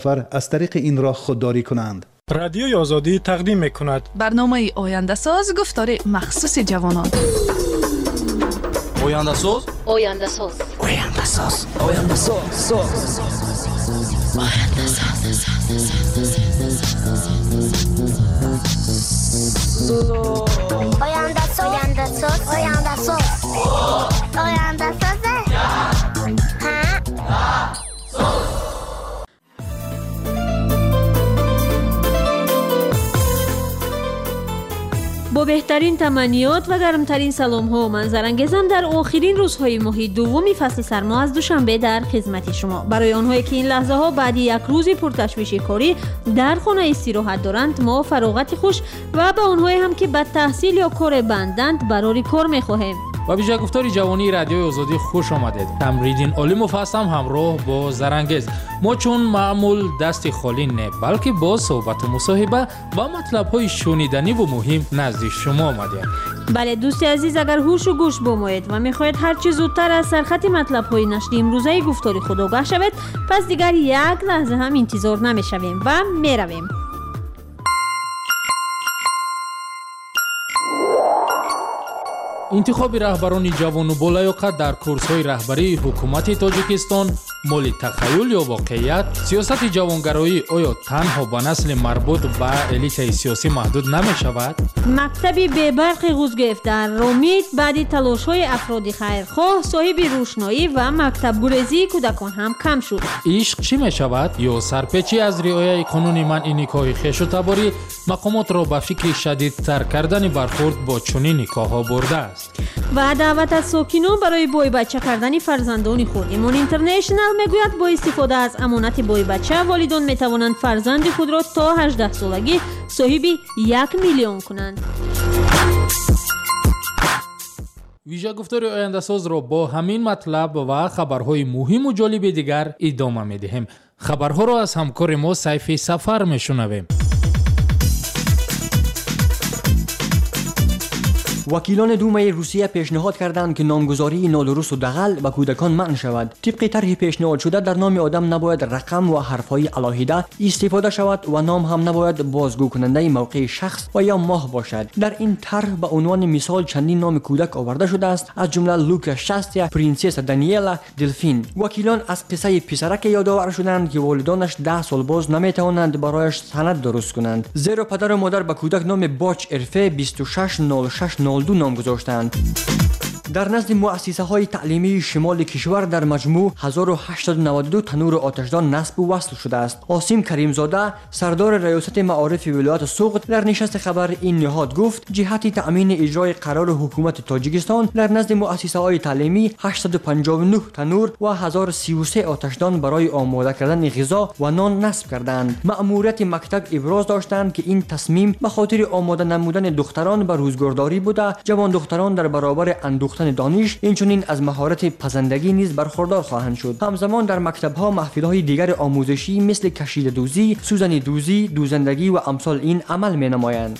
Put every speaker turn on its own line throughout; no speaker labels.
از طریق این راه خودداری کنند.
رادیوی آزادی تقدیم می‌کند
برنامه آینده ساز گفتار مخصوص جوانان.
آینده ساز
آینده ساز
آینده ساز
آینده ساز
با بهترین تمنیات و گرمترین سلام ها و منظرانگیزم در آخرین روزهای ماه دومی فصل سرما از دوشنبه در خدمت شما. برای آنهایی که این لحظه ها بعد یک روز پرتشویش کاری در خانه استراحت دارند ما فراغت خوش و به آنهایی هم که به تحصیل یا کار بندند برای کار می‌خواهیم.
و به گفتاری جوانی رادیوی آزادی خوش آمدید. تمرین عالی مفصل همراه با زرانگیز. ما چون معمول دست خالی نه بلکه با صحبت و مصاحبه با مطلب‌های شنیدنی و مهم نزد شما آمدیم.
بله دوستی عزیز، اگر هوش و گوش بمایید و میخواهید هر چه زودتر از سرخط مطلب‌های نشری امروزه گفتاری خود آگاه شوید، پس دیگر یک لحظه هم انتظار نمی‌شویم و میرویم.
انتخاب رهبران جوان و بالایاقت در کورس‌های رهبری حکومت تاجیکستان مال تخیل یا واقعیت؟ سیاست جوانگرایی آیا تنها به نسل مربوط به الیت سیاسی محدود نمی شود؟
مکتبی به برق غوزگرفت در رومیت بعد تلاش‌های افراد خیرخواه صاحب روشنایی و مکتب گریزی کودکان هم کم شد.
عشق چی می شود؟ یا سرپیچی از رعایت قانون منع نکاح خویش و تباری مقامات را به فکر شدیدتر کردن برخورد با چنین نکاح‌ها برده است.
و دعوت از ساکنان برای بای بچه کردن فرزندان خود. ایمان اینترنشنال میگوید با استفاده از امانت بای بچه والدان میتوانند فرزند خود را تا 18 سالگی صاحب 1 میلیون کنند.
ویژه گفتار آینده ساز را با همین مطلب و خبرهای مهم و جالب دیگر ادامه میدهیم. خبرها را از همکار ما سیف سفر میشنویم.
وکیلان دومای روسیه پیشنهاد کردند که نامگذاری نادرست و دغل به کودکان منع شود. طبق طرح پیشنهاد شده در نام آدم نباید رقم و حرفهای علاهیده استفاده شود و نام هم نباید بازگو کننده موقع شخص و یا ماه باشد. در این طرح به عنوان مثال چندین نام کودک آورده شده است، از جمله لوکا شاستیا، پرنسس دانیلا، دلفین. وکیلان از قصه پسرک یادآور شدند که والدانش 10 سال باز نمیتوانند برایش سند درست کنند، زیرا پدر و مادر به کودک نام باچ ارفه 260602 نام گذاشتند. در نزد مؤسسه های تعلیمی شمال کشور در مجموع 1892 تنور آتشدان نصب و وصل شده است. عاصم کریمزاده سردار ریاست معارف ولایت سوغد در نشست خبر این نهاد گفت جهت تأمین اجرای قرار حکومت تاجیکستان در نزد مؤسسه های تعلیمی 859 تنور و 1033 آتشدان برای آماده کردن غذا و نان نصب کردند. مأموریت مکتب ابراز داشتند که این تصمیم به خاطر آماده نمودن دختران به روزگارداری بوده. جوان دختران در برابر اندوختن دانش اینچنین از مهارت پزندگی نیز برخوردار خواهند شد. همزمان در مکتب‌ها محفل‌های دیگر آموزشی مثل کشیده دوزی، سوزن دوزی، دوزندگی و امثال این عمل می‌نمایند.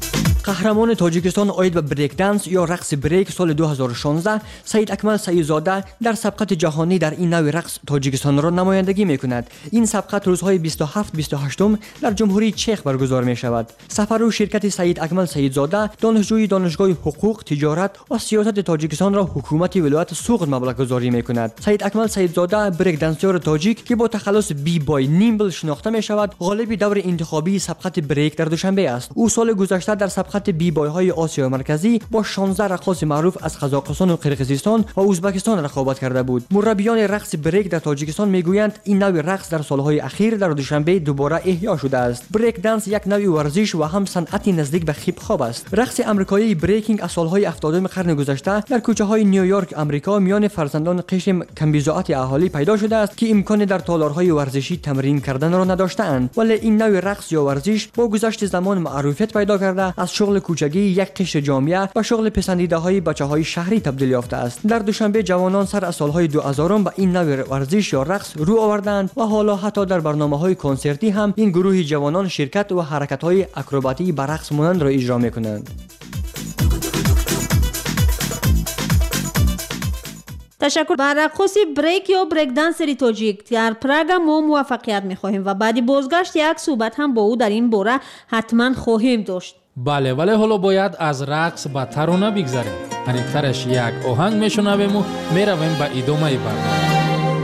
قهرمان تاجیکستان عاید به بریک دنس یا رقص بریک سال 2016 سید اکمل سیدزاده در سبقت جهانی در این نوع رقص تاجیکستان را نمایندگی می‌کند. این سبقت روزهای 27 28 در جمهوری چک برگزار می‌شود. سفر و شرکت سید اکمل سیدزاده دانشجوی دانشگاه حقوق، تجارت و سیاست تاجیکستان را حکومت ولایت سوغد مبلغ گذاری می‌کند. سید اکمل سیدزاده بریک دنسر تاجیک که با تخلص بی بای نیمبل شناخته می‌شود، غالب دور انتخابی سبقت بریک در دوشنبه است. او سال گذشته در سبقت بی بای های آسیا مرکزی با 16 رقاص معروف از قزاقستان و قرقیزستان و ازبکستان رقابت کرده بود. مربیان رقص بریک در تاجیکستان میگویند این نوع رقص در سالهای اخیر در دوشنبه دوباره احیا شده است. بریک دنس یک نوع ورزش و هم صنعتی نزدیک به هیپ هاپ است. رقص آمریکایی بریکینگ از سالهای 70 قرن گذشته در کوچه‌های نیویورک آمریکا میان فرزندان قشر کمبیزاعت اهالی پیدا شده است که امکان در تالارهای ورزشی تمرین کردن را نداشتند، ولی این نوع رقص یا ورزش با گذشت زمان معروفیت پیدا کرده از شغل کوچگی یک قشر جامعه و شغل پسندیده های بچه‌های شهری تبدیل یافته است. در دوشنبه جوانان سر از سالهای 2000 به این نوع ورزش یا رقص رو آوردند و حالا حتی در برنامه‌های کنسرتی هم این گروه جوانان شرکت و حرکت‌های اکروباتی به رقص مانند را اجرا می‌کنند.
تشکر. بر رقص بریک یا بریک دنسری تاجیک در پراگ ما موفقیت می‌خواهیم و بعد بازگشت یک صحبت هم با او در این باره حتما خواهیم داشت.
بله ولی حالا باید از رقص به ترانه بگذاریم. انیکترش یک آهنگ میشنویم و میرویم به ادامه برنامه.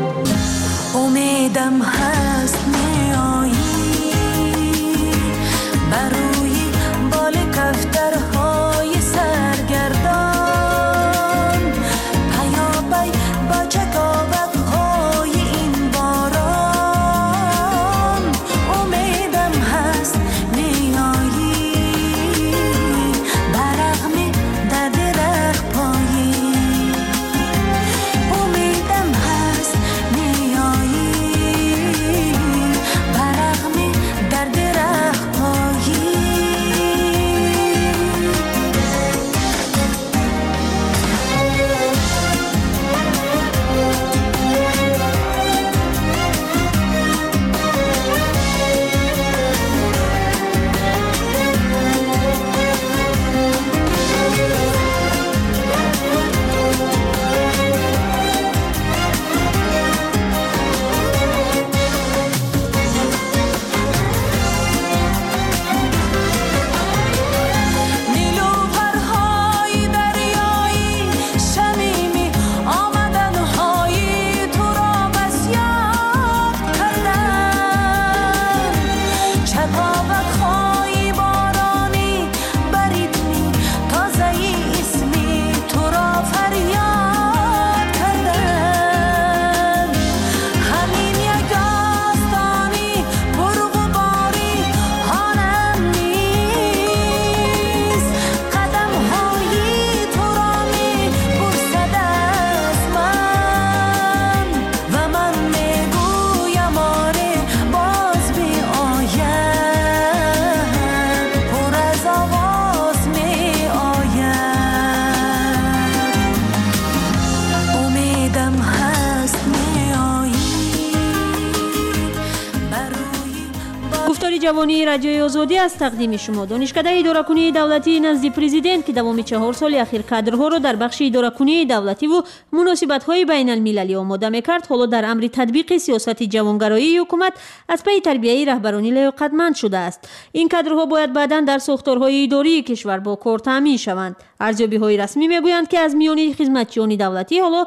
امیدم هست میایی بروی بال کفترهای سرگردان پیاپی با چکاوک‌های این باران امیدم هست میایی برغم درد رخپایی امیدم هست میایی برغم درد رخپایی نیلوفرهای دریایی شمیمی آمدن‌های تو را بسیار کردن چکاوک‌های بارانی بریدمی تازه‌ی اسمی تو را فریاد کردن همین یک داستانی پرغباری آنم نیست قدم‌های تو را می‌بوسد از من و من میگویم آره باز می‌آید پر از آواز می‌آید امیدم هست میایی بروی
گفتار جوانی رادیوی آزادی از تقدیم شما. دانشکده اداره کنی دولتی نزد پرزیدنت که دوام 4 سال اخیر کادرها را در بخش اداره کنی دولتی و مناسبت‌های بین المللی آماده می‌کرد، حالا در امر تطبیق سیاست جوانگرایی حکومت از پی تربیت رهبرانی لیاقتمند شده است. این کادرها باید بعداً در ساختارهای اداری کشور با کار تامین شوند. ارزیابی‌های رسمی میگویند که از میان خدمتچیان دولتی حالا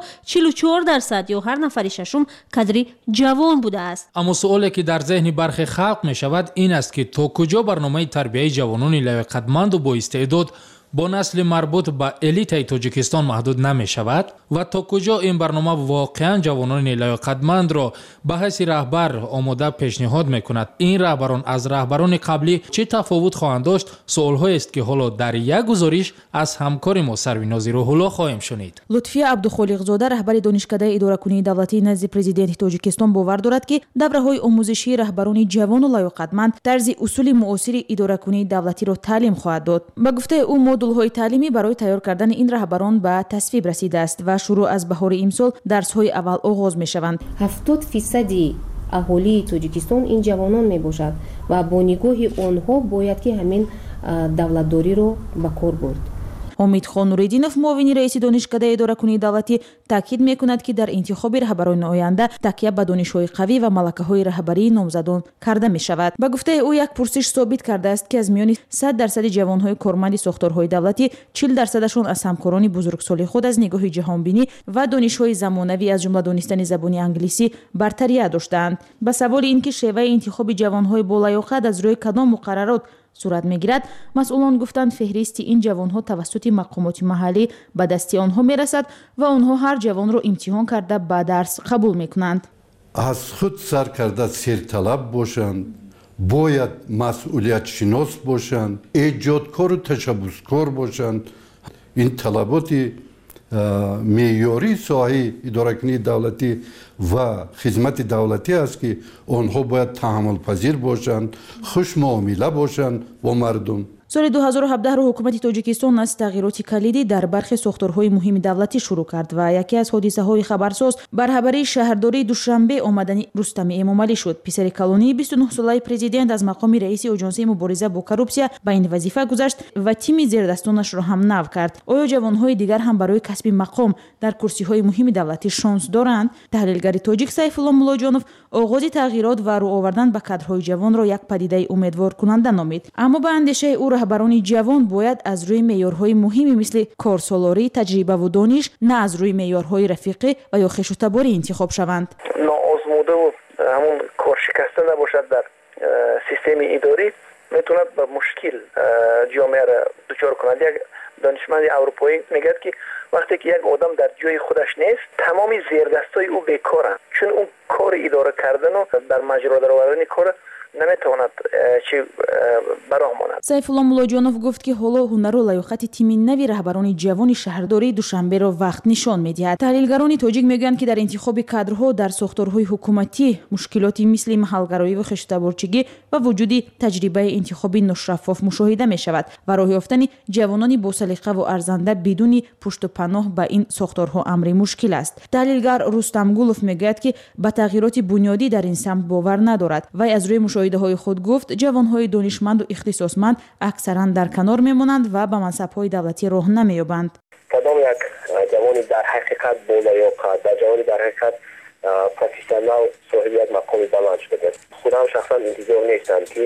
44% یا هر نفر ششم کادر جوان بوده است.
اما سوالی که در ذهن برخی خلق می شود این است که تا کجا برنامه تربیت جوانان لیاقتمند و با استعداد با نسل مربوط به الیت تاجیکستان محدود نمی شود و تا کجا این برنامه واقعا جوانان لیاقتمند را به حیث رهبر آماده پیشنهاد می کند. این رهبران از رهبران قبلی چه تفاوت خواهند داشت؟ سوال‌هایی است که حالا در یک گزارش از همکار ما سرویناز روح‌الله خواهیم شنید.
لطفی عبدخالق‌زاده رهبر دانشکده اداره‌کنی دولتی نزد پرزیدنت تاجیکستان باور دارد که دوره‌های آموزشی رهبران جوان و لیاقتمند طرز اصول معاصر اداره‌کنی دولتی را تعلیم خواهد داد. به گفته او مدل‌های تعلیمی برای تیار کردن این رهبران به تصویب رسیده است و شروع از بهار امسال درس‌های اول آغاز می‌شوند.
70% اهالی تاجیکستان این جوانان میباشد و با نگاه آنها باید که همین دولتداری رو به کار برد.
حمیدخان نوریدینов معاون رئیس دانشکده اداره‌کنی دولتی تاکید می‌کند که در انتخاب رهبران آینده تکیه به دانش‌های قوی و ملکه‌های رهبری نامزدان کرده می‌شود. به گفته او یک پرسش ثابت کرده است که از میان 100% جوان‌های کارمند ساختارهای دولتی 40%شان از همکاران بزرگسال خود از نگاه جهانبینی و دانش‌های زمانوی از جمله دانستن زبان انگلیسی برتری داشتند. به سوال اینکه شیوه انتخاب جوان‌های بالیاقت از روی کدام مقررات صورت میگیرد، مسئولان گفتند فهرست این جوانها توسط مقامات محلی به دست آنها میرسد و آنها هر جوان را امتحان کرده به درس قبول میکنند.
از خود سرکرده سرطلب باشند، باید مسئولیت شناس باشند، ایجادکار و تشبثکار باشند. این طلبات معیاری ساحه اداره‌کنی دولتی و خدمت دولتی است که آنها باید تحمل پذیر باشند، خوش معامله باشند با مردم.
سال 2017 رو حکومت تاجیکستان از تغییرات کلیدی در برخی ساختارهای مهم دولتی شروع کرد و یکی از حادثه‌های خبرساز برابری شهرداری دوشنبه آمدن رستم امامعلی شد. پسر کلونی 29 ساله پرزیدنت از مقام رئیس آژانس مبارزه با کورپسیا به این وظیفه گذشت و تیم زیردستانش را هم نو کرد. آیا جوانهای دیگر هم برای کسب مقام در کرسی‌های مهم دولتی شانس دارند؟ تحلیلگر تاجیک سیفالله مولاجانوف آغاز تغییرات و رو آوردن به کادرهای جوان را یک پدیده امیدوار کننده نامید. اما به اندیشه او رهبران جوان باید از روی معیارهای مهمی مثل کارسالاری، تجربه و دانش، نه از روی معیارهای رفیقی و یا خوش و تباری انتخاب شوند.
ناآزموده و همون کارشکسته نباشد در سیستم اداری میتوند به مشکل جامعه را دچار کند. یک دانشمند اروپایی میگه که وقتی که یک آدم در جای خودش نیست، تمام زیردستای او بیکارند، چون اون کار اداره کردن و در مجرا درآوردن کار نمیتواند چی براه ماند.
سیفالله مولاجانوف گفت که حالا هنر و لیاقت تیم نوی رهبران جوان شهرداری دوشنبه را وقت نشان میدهد. تحلیلگران تاجیک میگویند که در انتخاب کادرها در ساختارهای حکومتی مشکلاتی مثل محلگرایی و خوش‌تبارچگی و وجود تجربه انتخابی ناشفاف مشاهده می شود و راه یافتن جوانانی با سلیقه و ارزنده بدون پشت و پناه به این ساختارها امر مشکل است. تحلیلگر رستم گولوف میگوید که به تغییرات بنیادی در این سمت باور ندارد و از روی مشاهده‌های خود گفت جوانهای دانشمند و اختصاصمند اکثرا در کنار میمانند و به منصب‌های دولتی راه نمی‌یابند.
کدام یک جوانی در حقیقت بالیاقت، در جوانی در حقیقت پروفسیونال صاحب یک مقام بلند شده. خودم شخصا انتظار نیستم که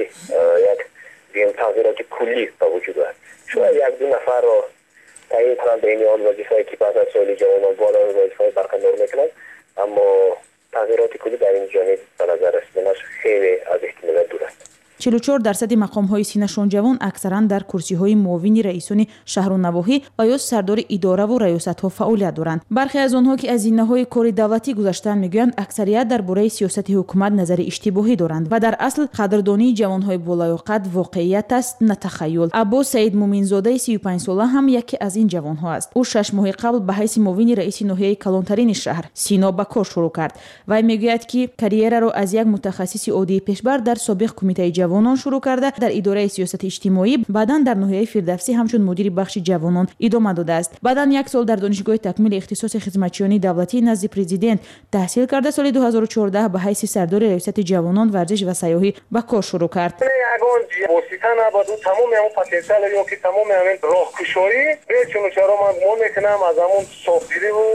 یک تغییرات کلی به وجود بیاید. شاید یک دو نفر را تعیین کنند بین آن وظیفه‌ای که بعد از سال جوانان بالا وظیفه‌ای برقرار میکنند، اما تغییرات کلی در این جانب به نظر رسیدنش خیلی از احتمالات دور است.
44% مقام‌های سینه‌شان جوان اکثراً در کرسی‌های معاون رئیسان شهر و نواحی و یا سردار اداره و ریاست‌ها فعالیت دارند. برخی از آنها که از اینه‌های کار دولتی گذشتن میگویند اکثریت درباره سیاست حکومت نظر اشتباهی دارند و در اصل قدردانی جوان‌های بالیاقت واقعیت است نه تخیل. عباس سعید مومنزاده 35 ساله هم یکی از این جوان‌ها است. او 6 ماه قبل به حیث معاون رئیس ناحیه کلانترین شهر سینا به کار شروع کرد و میگوید که کاریera را از یک متخصص عادی پیشبر در سابق کمیته جوانان شروع کرده در اداره سیاست اجتماعی، بعداً در ناحیه فردوسی همچون مدیر بخش جوانان ادامه داده است. بعداً یک سال در دانشگاه تکمیل اختصاص خدمتچیانی دولتی نزد پرزیدنت تحصیل کرده. سال 2014 به حیث سردار ریاست جوانان ورزش و سیاحی به کار شروع کرد.
یگان واسطه نبود تمام همون پتانسیل یا که تمام همین راهگشایی چون چرا من میکنم از همون سوفتی و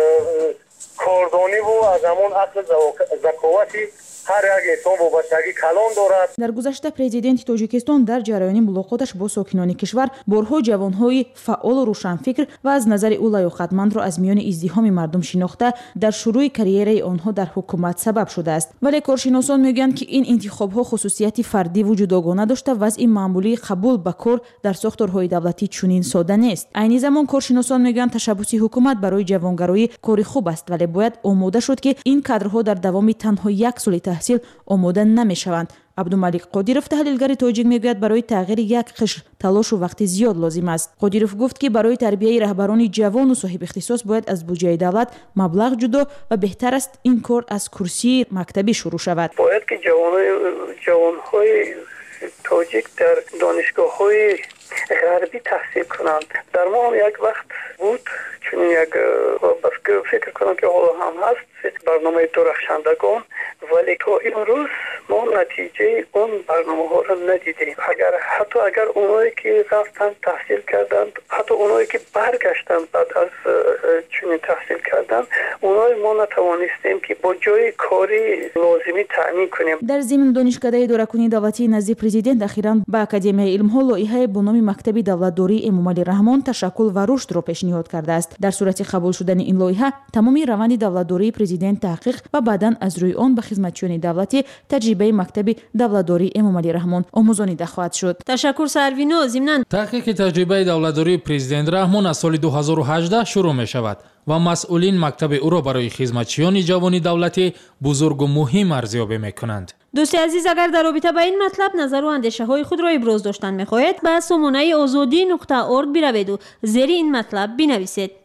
کاردانی و از همون عقل ذکاوتی هر یک انسان وابستگی کلان دارد.
در گذشته پرزیدنت تاجیکستان در جریان ملاقاتش با ساکنان کشور بارها جوانهای فعال و روشنفکر و از نظر او لیاقتمند را از میان ازدحام مردم شناخته در شروع کاریره آنها در حکومت سبب شده است. ولی کارشناسان میگویند که این انتخاب‌ها خصوصیت فردی و جداگانه داشته و وضع معمولی قبول به کار در ساختارهای دولتی چنین ساده نیست. عین زمان کارشناسان میگویند تشبث حکومت برای جوانگرایی کاری خوب است، ولی باید آماده شد که این کادرها در دوام تنها یک سال تحصیل آماده نمیشوند. عبدالملک قادیروف تحلیلگر تاجیک میگوید برای تغییر یک قشر تلاش و وقت زیاد لازم است. قادیروف گفت که برای تربیت رهبران جوان و صاحب اختصاص باید از بودجه دولت مبلغ جدا و بهتر است این کار از کرسی مکتبی شروع شود.
باید که جوانهای تاجیک در دانشگاه‌های غربی تحصیل کنند. در ما هم یک وقت بود چون یک فکر کنم که حالا هم هست برنامه درخشندگان، ولی تا امروز ما نتیجه اون برنامه ها را ندیدیم. حتی اگر اونایی که رفتن تحصیل کردند، حتی اونایی که برگشتن بعد از چنین تحصیل کردن، اونایی ما نتوانستیم که با جای کاری لازمی تامین کنیم.
در ضمن دانشکده اداره‌کنی دولتی نزد پرزیدنت اخیراً با اکادمی علم‌ها لایحه با نام مکتب دولتداری امامعلی رحمان تشکل و رشد را پیشنهاد کرده است. در صورت قبول شدن این لایحه تمامی روند دولتداری پرزیدنت تحقیق و بعداً از روی آن به خدمتچیان دولتی تجربه مکتب دولتداری امامعلی رحمان آموزانیده خواهد شد.
تشکر سروینو. ضمن
تحقیق تجربه دولتداری پرزیدنت رحمان از سال 2018 شروع می شود و مسئولین مکتب او را برای خدمتچیان جوانی دولتی بزرگ و مهم ارزیابی می کنند.
دوست عزیز، اگر در رابطه با این مطلب نظر و اندیشه های خود را ابراز داشتن می خواهید به سامانه azadi.org بروید و زیر این مطلب بنویسید.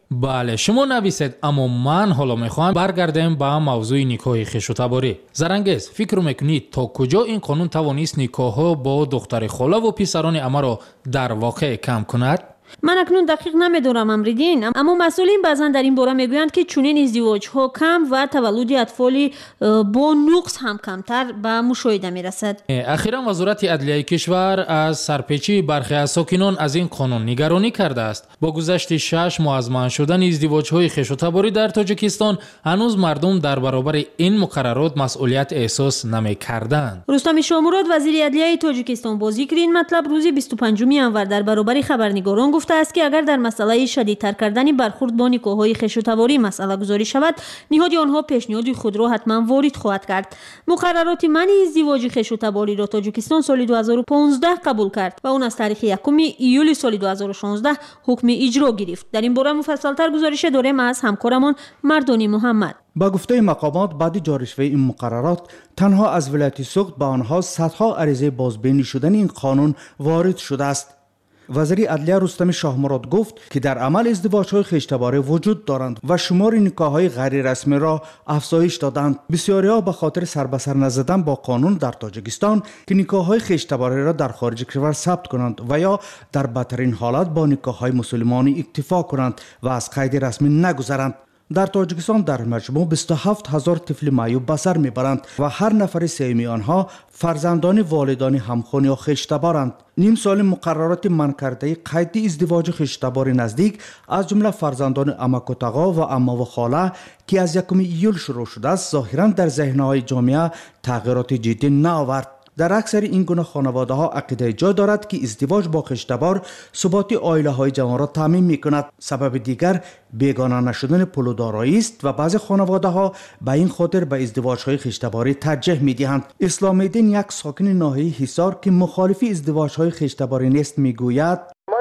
بله شما نویسید، اما من حالا میخوام برگردیم به موضوع نیکاه خویش و تباری. زرنگز، فکر میکنید تا کجا این قانون توانست نیکاح با دختر خاله و پسران عمه را در واقع کم کند؟
من اکنون دقیق نمیدونم امریدین، اما مسئولین بعضا در این باره میگویند که چنین ازدواج ها کم و تولد اطفال با نقص هم کمتر به مشاهده میرسد.
اخیرا وزارت عدلیه کشور از سرپیچی برخی از ساکنان از این قانون نگرانی کرده است. با گذشت 6 ماه از منع شدن ازدواج های خویش و تباری در تاجیکستان، هنوز مردم در برابر این مقررات مسئولیت احساس نمیکردند.
رستم شاموراد وزیر عدلیه تاجیکستان با ذکر این مطلب روز 25 انور در برابر خبرنگاران گفته است که اگر در مسئله شدیدتر کردن برخورد با نیکاح‌های خویش و تباری مسئله گذاری شود، نهاد آنها پیشنهاد خود را حتما وارد خواهد کرد. مقررات منع ازدواج خویش و تباری را تاجیکستان سال 2015 قبول کرد و اون از تاریخ 1 ایول سال 2016 حکم اجرا گرفت. در این باره مفصل‌تر گزارش داریم از همکارمان مردانی محمد.
با گفته مقامات بعد جاریشوی این مقررات تنها از ولایت سوخت به آنها صدها عریضه بازبینی شدن این قانون وارد شده است. وزیر عدلیه رستم شاهمراد گفت که در عمل ازدواج‌های خویشتباری وجود دارند و شمار نکاح‌های غیر رسمی را افزایش دادند. بسیاری‌ها به خاطر سر به سر نزدن با قانون در تاجیکستان که نکاح‌های خویشتباری را در خارج کشور ثبت کنند و یا در بدترین حالت با نکاح‌های مسلمانی اکتفا کنند و از قید رسمی نگذرند. در تاجیکستان در مجموع 27,000 طفل معیوب به سر میبرند و هر نفر سوم آنها فرزندان والدان همخوان یا خویشتبارند. نیم سال مقررات منع کرده قید ازدواج خویشتبار نزدیک از جمله فرزندان عمک و تقا و عمه و خاله که از 1 ایول شروع شده است، ظاهرا در ذهن‌های جامعه تغییرات جدی نآورد. در اکثر این گونه خانواده ها عقیده جا دارد که ازدواج با خویشتبار ثبات عائله های جوان را تضمین می کند. سبب دیگر بیگانه نشدن پول و دارایی است و بعضی خانواده ها به این خاطر به ازدواج های خویشتباری ترجیح می دهند. اسلام الدین، یک ساکن ناحیه حصار که مخالف ازدواج های خویشتباری نیست، می گوید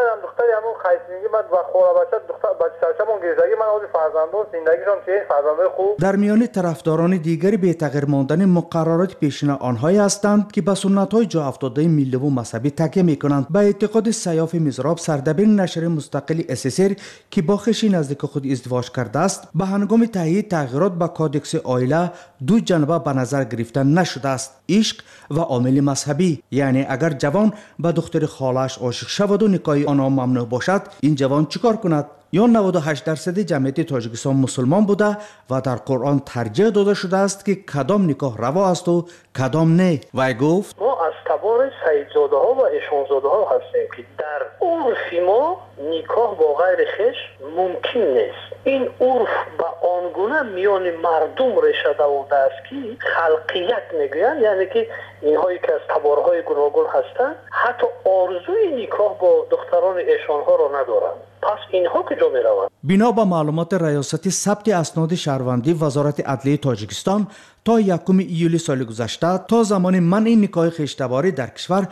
در میان طرفداران دیگری به تغییر ماندن مقررات پیشین آنهایی هستند که به سنت‌های جا افتاده ملی و مذهبی تکیه می‌کنند. به اعتقاد سیاف مزراب، سردبیر نشر مستقل اسسر که با خویش نزدیک خود ازدواج کرده است، به هنگام تهیه تغییرات به کادکس عائله دو جنبه به نظر گرفته نشده است: عشق و عامل مذهبی. یعنی اگر جوان به دختر خالش عاشق شود و نکاح آنها ممنوع باشد، این جوان چیکار کند؟ یا 98% جمعیت تاجیکستان مسلمان بوده و در قرآن ترجیح داده شده است که کدام نکاح روا است و کدام نه. و گفت
ما از تبار سیدزاده ها و اشانزاده ها هستیم که در عرف ما نکاح با غیر خویش ممکن نیست. این عرف به آنگونه میان مردم ریشه دوانده است که خلقیت میگویند، یعنی که اینهایی که از تبارهای گوناگون هستند حتی آرزوی نکاح با دختران ایشانها را ندارند. پس اینها کجا میروند؟
بنا به معلومات ریاست ثبت اسناد شهروندی وزارت عدلیه تاجیکستان، تا 1 ایول سال گذشته تا زمان منع نکاح خویشتباری در کشور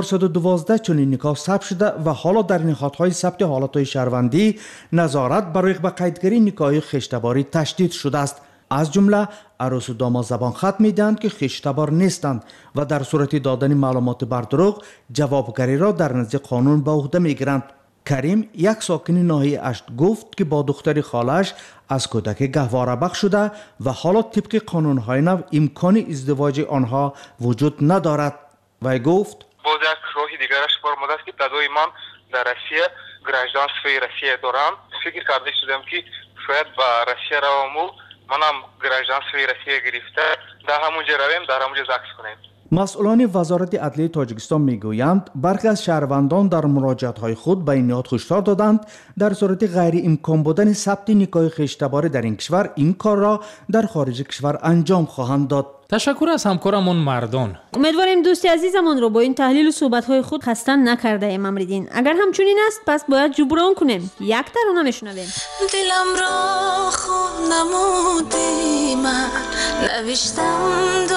412 چنین نکاح ثبت شده و حالا در نهادهای ثبت حالتهای شهروندی نظارت برای به قیدگیری نکاح خویشتباری تشدید شده است. از جمله عروس و داماد زبان خط میدهند که خویشتبار نیستند و در صورت دادن معلومات بر دروغ جوابگری را در نزد قانون به عهده میگیرند. کریم، یک ساکن ناحیه اشت، گفت که با دختر خالش از کودکی گهواره بخش شده و حالا طبق قانون‌های نو امکان ازدواج آنها وجود ندارد. و گفت
باز یک راهی دیگرش فرموده است که دادای من در روسیه گراجدانستوی روسیه دارم. فکر کرده شدم که شاید به روسیه روم، منم گراجدانستوی روسیه گرفته، در همونجا رویم، در همونجا زکس کنیم.
مسئولان وزارت عدلیه تاجیکستان میگویند برخی از شهروندان در مراجعت‌های خود به این نهاد هشدار دادند در صورت غیر امکان بودن ثبت نکاح خویشتباری در این کشور، این کار را در خارج کشور انجام خواهند داد.
تشکر از همکارمون مردان.
امیدواریم دوستی عزیزمون رو با این تحلیل و صحبت‌های خود خسته نکرده ایم امریدین. اگر همچنین است پس باید جبران کنیم. یک ترانه میشنویم.
دلم را خود نمودی، من نوشتم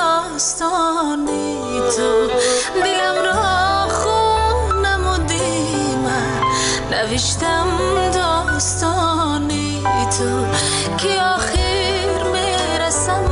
داستانی تو. دلم را خود نمودی، من نوشتم داستانی تو که آخر میرسم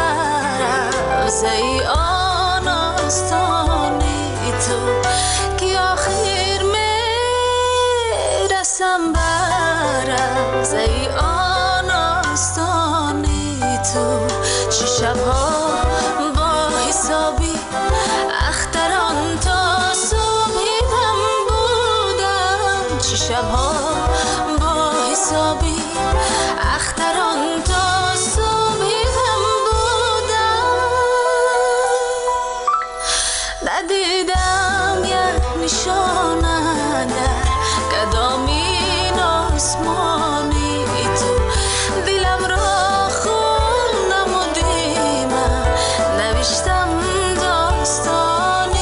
ای آن آستانی تو که آخر میرسم بر ای آن آستانی تو چه شبها با حسابی اختران تا صبحی دم بودم چه شبها با حسابی اختران تا صبحی دم بودم ندیدم یک نشانه در کدامین آسمانی تو دلم را خون نمودی من نوشتم داستانی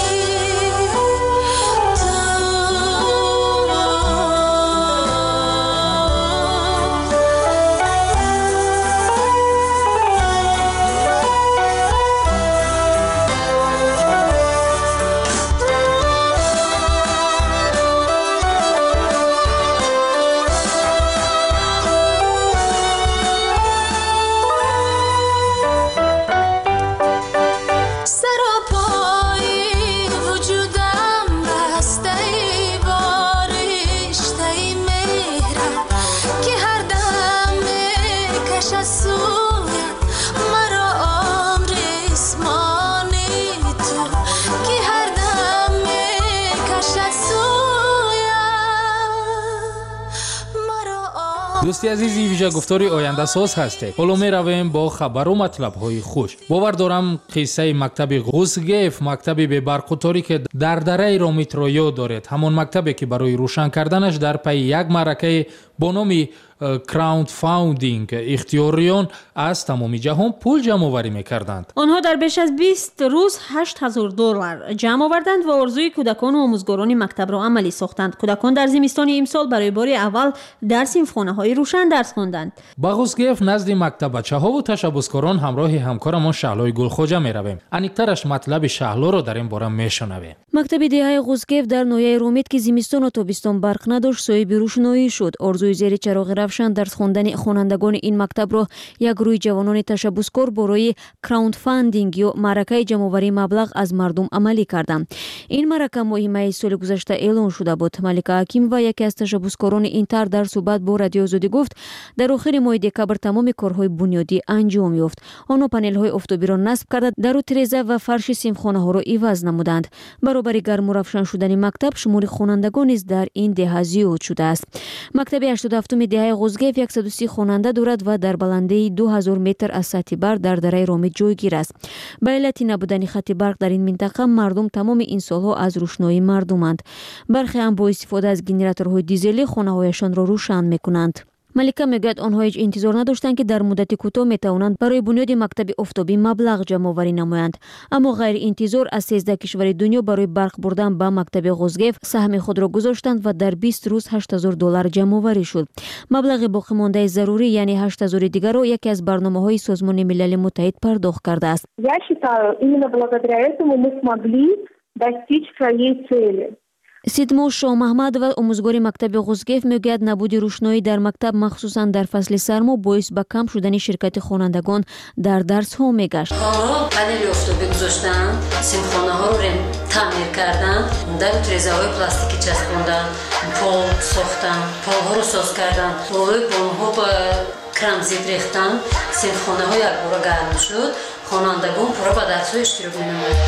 دوستی عزیزی ویژه گفتاری آینده ساز هسته. حالا می رویم با خبر و مطلب های خوش. باور دارم قصه مکتب غوزگیف، مکتبی به برقطاری که در دره رامیت را یاد دارد. همان مکتبی که برای روشن کردنش در پی یک معرکه با نام کراوند فاندینگ اختیاریان از تمام جهان پول جمع آوری می‌کردند.
آنها در بیش از 20 روز $8,000 جمع آوردند و آرزوی کودکان و آموزگاران مکتب را عملی ساختند. کودکان در زمستان امسال برای بار اول در صنفخانه‌های روشن درس خواندند.
با غوزگیف نزد مکتب بچه‌ها و تشبثکاران همراه همکارمان شهلای گلخوجه می‌رویم. انیکترش مطلب شهلا را در این باره می‌شنویم.
مکتب دهه غوزگیف در نویای رومیت که زمستان و تابستان برق نداشت صاحب روشنایی شد. آرزوی زیر چراغ روشن درس خواندن خوانندگان این مکتب را یک گروه جوانان تشبثکار برای کراوند فاندینگ یا معرکه جمع‌آوری مبلغ از مردم عملی کردند. این معرکه ماه سال گذشته اعلان شده بود. ملکه حکیم و یکی از تشبثکاران این طرح در صحبت با رادیو آزادی گفت در آخر ماه دکبر تمام کارهای بنیادی انجام یافت. آنها پنل‌های آفتابی را نصب کرده، در و تریزه و فرش صنفخانه‌ها را عوض نمودند. برابر گرم و روشن شدن مکتب شمار خوانندگان نیز در این دهه زیاد شده است. مکتب 87 دهه غوزگیف 130 خواننده دارد و در بلندی 2000 متر از سطح برق در دره رامیت جایگیر است. به علت نبودن خط برق در این منطقه مردم تمام این سالها از روشنایی مردمند. برخی هم با استفاده از گنراتورهای دیزلی خانه‌هایشان را روشن می‌کنند. ملکه میگوید آنها هیچ انتظار نداشتند که در مدت کوتاه میتوانند برای بنیاد مکتب آفتابی مبلغ جمع آوری نمایند، اما غیر انتظار از 13 کشور دنیا برای برق بردن به مکتب غوزگیف سهم خود را گذاشتند و در 20 روز $8,000 جمع آوری شد. مبلغ باقی مانده ضروری یعنی 8,000 دیگر را یکی از برنامه‌های سازمان ملل متحد پرداخت کرده است.
Я считаю, именно благодаря этому мы смогли достичь своей цели.
سیدمو شاه محمد و آموزگار مکتب غوزگیف میگوید نبود روشنایی در مکتب مخصوصا در فصل سرما باعث به کم شدن شرکت خوانندگان در درس ها میگشت.
پنل آفتابی گذاشتن، صنفخانه ها رو تعمیر کردن، در تریزه های پلاستیکی چسبوندن، پل ساختن، پل ها رو ساز کردن، بالای بام ها با کرم زید ریختن، صنفخانه ها یک بار گرم شد، خوانندگان پورا به درس ها اشتراک می‌نمودند.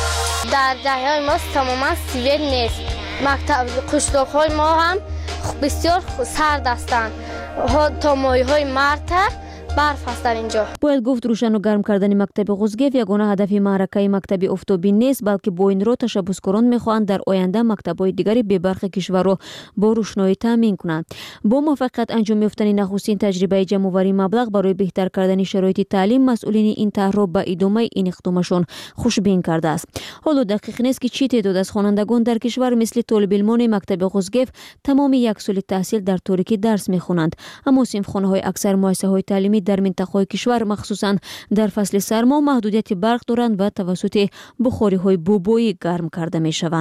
در دهه‌های ما تماما سیویل نیست. مکتب قشلاق‌های ما هم بسیار سرد هستند. تا مایه‌های مارتر برف هست در اینجا.
باید گفت روشن و گرم کردن مکتب غوزگیف یگانه هدف معرکه مکتب آفتابی نیست، بلکه با این رو تشبثکاران میخواهند در آینده مکتب‌های دیگری به برخی کشور را با روشنایی تامین کنند. با موفقیت انجام یافتن نخستین تجربه جمع‌آوری مبلغ برای بهتر کردن شرایط تعلیم، مسئولین این طرح را به ادامه این اقدامشان خوشبین کرده است. حالا دقیق نیست که چه تعداد از خوانندگان در کشور مثل طالب علمان مکتب غوزگیف تمام یک سال تحصیل در تاریکی درس میخوانند، اما صنفخانه‌های اکثر مؤسسه‌های تعلیمی در منطقه‌های کشور مخصوصاً در فصل سرما محدودیت برق دارند و توسط بخاری‌های بوبایی گرم کرده می‌شوند.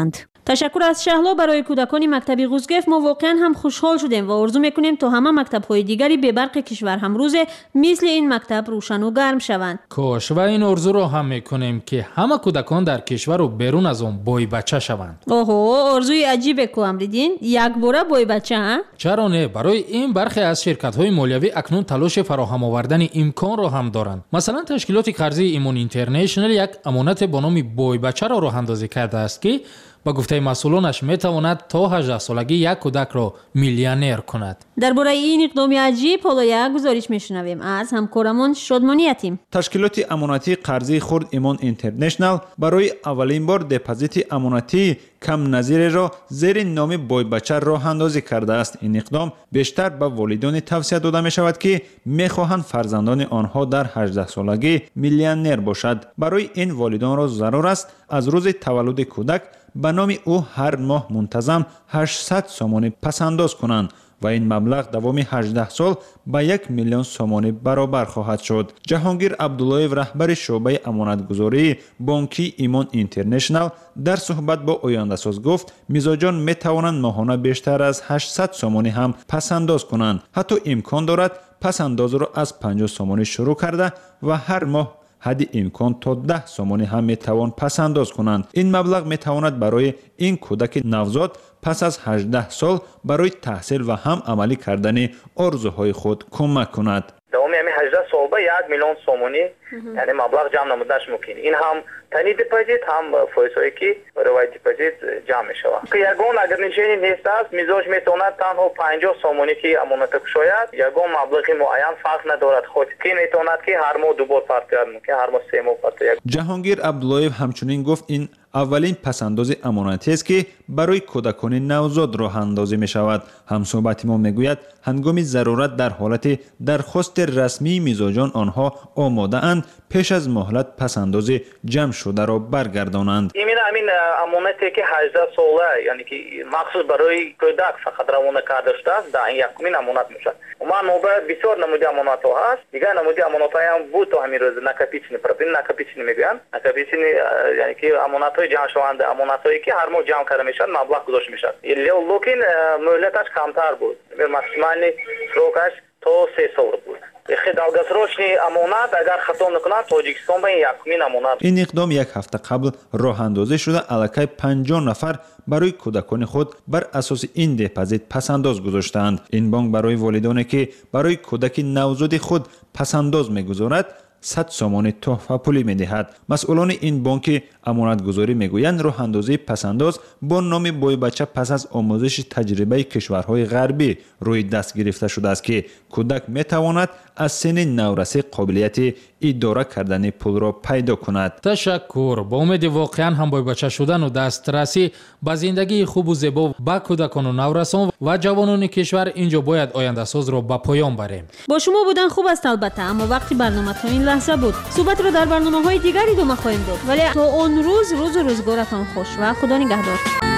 تشکر از شهلا. برای کودکان مکتب قوزگف ما واقعا هم خوشحال شدیم و آرزو میکنیم تا همه مکتب‌های دیگری به برق کشور هم روز مثل این مکتب روشن و گرم شوند.
کاش و این آرزو رو هم میکنیم که همه کودکان در کشور و بیرون از اون بای بچه شوند.
اوهو، آرزوی عجیبه کو امریدین. یک باره بای بچه ها؟
چرا نه؟ برای این برخی از شرکت‌های مالیوی اکنون تلاش فراهم آوردن امکان را هم دارند. مثلا تشکیلات قرضی ایمون اینترنشنال یک امانت با نام بای بچه را راه اندازی کرده است که با گفته مسئولانش میتواند تا 18 سالگی یک کودک را میلیونر کند.
درباره این اقدام عجیب حالا یک گزارش میشنویم از همکارمون شادمانی یتیم.
تشکیلات امانتی قرضی خرد ایمان اینترنشنال برای اولین بار دپازیت امانتی کم نظیر را زیر نام بای بچه راه اندازی کرده است. این اقدام بیشتر به والدان توصیه داده می شود که میخواهند فرزندان آنها در 18 سالگی میلیونر باشد. برای این والدان را ضرور است از روز تولد کودک به نام او هر ماه منتظم 800 سومانی پسنداز کنند و این مبلغ دوام 18 سال به 1 میلیون سومانی برابر خواهد شد. جهانگیر عبداللهیو رهبر شعبه امانتگذاری بانکی ایمان اینترنشنال در صحبت با آینده‌ساز گفت میزاجان می توانند ماهانه بیشتر از 800 سومانی هم پسنداز کنند. حتی امکان دارد پسنداز را از 50 سومانی شروع کرده و هر ماه حد امکان تا 10 سومانی هم می توان پس انداز کنند. این مبلغ می تواند برای این کودک نوزاد پس از 18 سال برای تحصیل و هم عملی کردن آرزوهای خود کمک کند.
دوام یعنی 18 سال به 1 میلیون سومانی یعنی مبلغ جمع نمودنش ممکن. این هم تنی دپازیت هم فایزهایی که روای دپازیت جمع می شود. که یگان اگر نشینی نیست است میزاج میتواند تنها 50 سومانی که امانت شاید یگان مبلغی معین فرق ندارد. خود که میتواند که هر ماه دوبار فرق کرد ممکن هر ماه 3 ماه فرق.
جهانگیر عبداللهیو همچنین گفت این اولین پسنداز امانتی است که برای کودکان نوزاد راه اندازی می شود. همصحبت ما میگوید هنگام ضرورت در حالت درخواست رسمی میزاجان آنها آماده اند پیش از مهلت پسنداز جمع شده را برگردانند.
همین امانتی که 18 ساله یعنی که مخصوص برای کودک فقط روانه کرده شده است در این یکمین امانت میشد. ما موبایل بسیار نمودی امانت ها هست. دیگه نمودی امانت های هم بود تا همین روز نکاپیچنی پرپین نکاپیچنی میگن. نکاپیچنی یعنی که امانت های جمع شونده امانت هایی که هر ماه جمع کرده میشد مبلغ گذاشته میشد. لیکن مهلتش کمتر بود. ماکسیمالی سروکش تا 3 سال بود. خدالگسروچنی امانت اگر خطا نکنند تاجیکستان به یکمین امانت.
این اقدام یک هفته قبل راه اندازی شده. الکی 50 نفر برای کودکان خود بر اساس این دپازیت پسنداز گذاشتند. این بانک برای والدانی که برای کودک نوزاد خود پسنداز میگذارد 100 سومانی تحفه پولی میدهد. مسئولان این بانک امانت گذاری میگویند راه اندازی پسنداز با نام بای بچه پس از آموزش تجربه کشورهای غربی روی دست گرفته شده است که کودک میتواند از سن نورسی قابلیت اداره کردن پول را پیدا کند.
تشکر. با امید واقعا هم بای بچه شدن و دسترسی به زندگی خوب و زیبا با کودکان و نورسان و جوانان کشور اینجا باید آینده ساز را به پایان بریم.
با شما بودن خوب است البته، اما وقتی برنامه تا این لحظه بود. صحبت رو در برنامه‌های دیگری دو خواهیم داد. ولی تا اون روز و روزگارتان خوش و خدا نگهدار.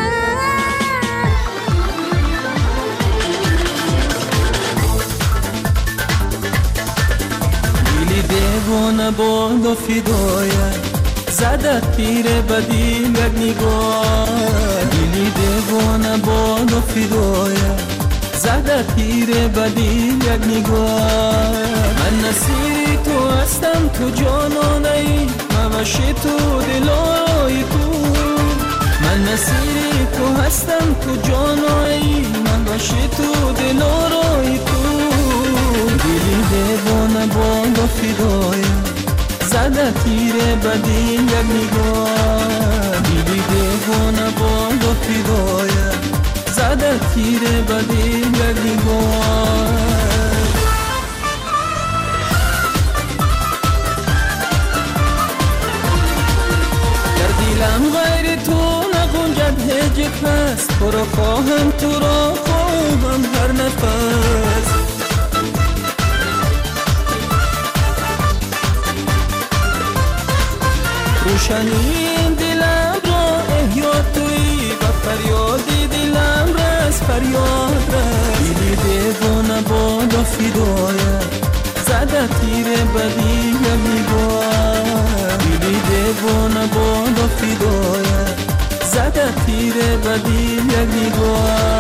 دلی دیوانه باد و فدایت زدت تیر بدی یک نگاه. دلی دیوانه باد و فدایت زدت تیر بدی یک نگاه. من نصیری تو هستم تو جانانه‌ای ممشی تو دلای تو. من نصیری تو هستم تو جانانه‌ای ممشی تو دلای تو. دلی دیوانه باد و فدایت زده تیر بدی یک نگاه. دلی دیوانه باد و فدایت زده تیر بدی یک نگاه. دلم غیر تو نگنجد هیچ کس. تو را خواهم تو را خواهم هر نفس. روشنی دلم را احیا توی و فریادی دلم را از فریاد رس. دلی دیوانه باد و فدایت زده تیر بدی یک نگاه. دلی دیوانه باد و فدایت زده تیر بدی یک دیدار